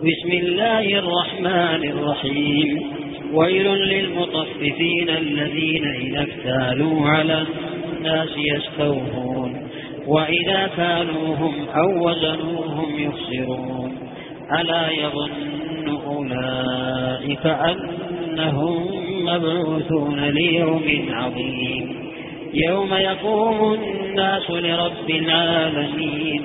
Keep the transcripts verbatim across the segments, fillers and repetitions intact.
بسم الله الرحمن الرحيم ويل للمطففين الذين إذا اكتالوا على الناس يستوفون وإذا كالوهم أو وزنوهم يخسرون ألا يظن أولئك أنهم مبعوثون ليوم عظيم يوم يقوم الناس لرب العالمين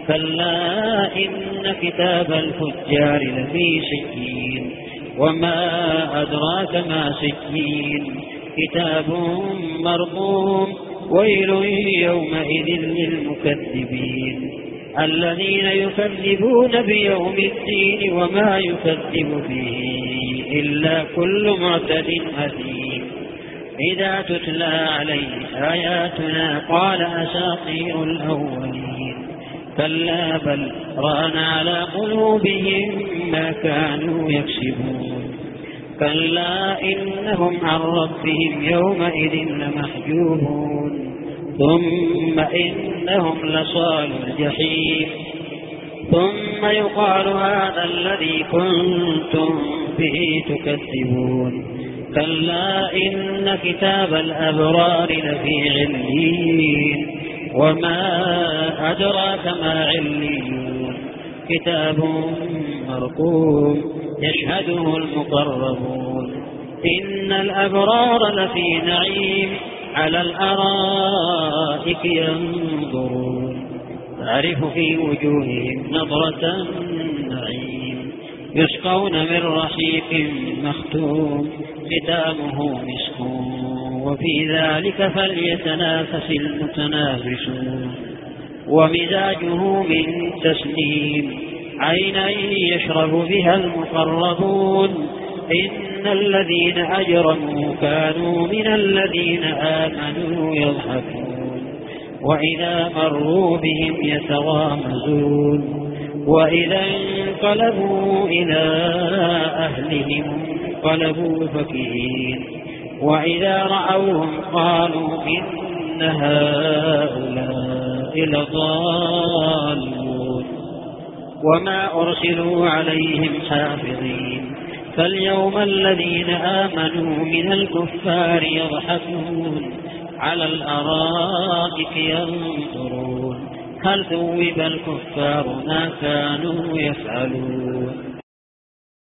كلا إن كتاب الفجار لفي سجين وما أدراك ما سجين كتاب مرقوم ويل يومئذ للمكذبين الذين يكذبون بيوم الدين وما يكذب به إلا كل معتد أثيم إذا تتلى عليه آياتنا قال أساطير الأولين كلا بل ران على قلوبهم ما كانوا يكسبون كلا إنهم عن ربهم يومئذ لمحجوبون ثم إنهم لصال الجحيم ثم يقال هذا الذي كنتم به تكذبون كلا إن كتاب الأبرار لفي عليين وما أدراك ما عليون كتاب مرقوم يشهده المقربون إن الأبرار لفي نعيم على الأرائك ينظرون تعرف في وجوههم نظرة النعيم يسقون من رحيق مختوم ختامه مسك وفي ذلك فليتنافس المتنافسون ومزاجه من تسنيم عينا يشرب بها المقربون إن الذين أجرموا كانوا من الذين آمنوا يضحكون وإذا مروا بهم يتغامزون وإذا انقلبوا إلى أهلهم انقلبوا فكهين وإذا رأوهم قالوا إن هؤلاء لضالون وما أرسلوا عليهم حافظين فاليوم الذين آمنوا من الكفار يضحكون على الأرائك ينظرون هل ثوب الكفار ما كانوا يفعلون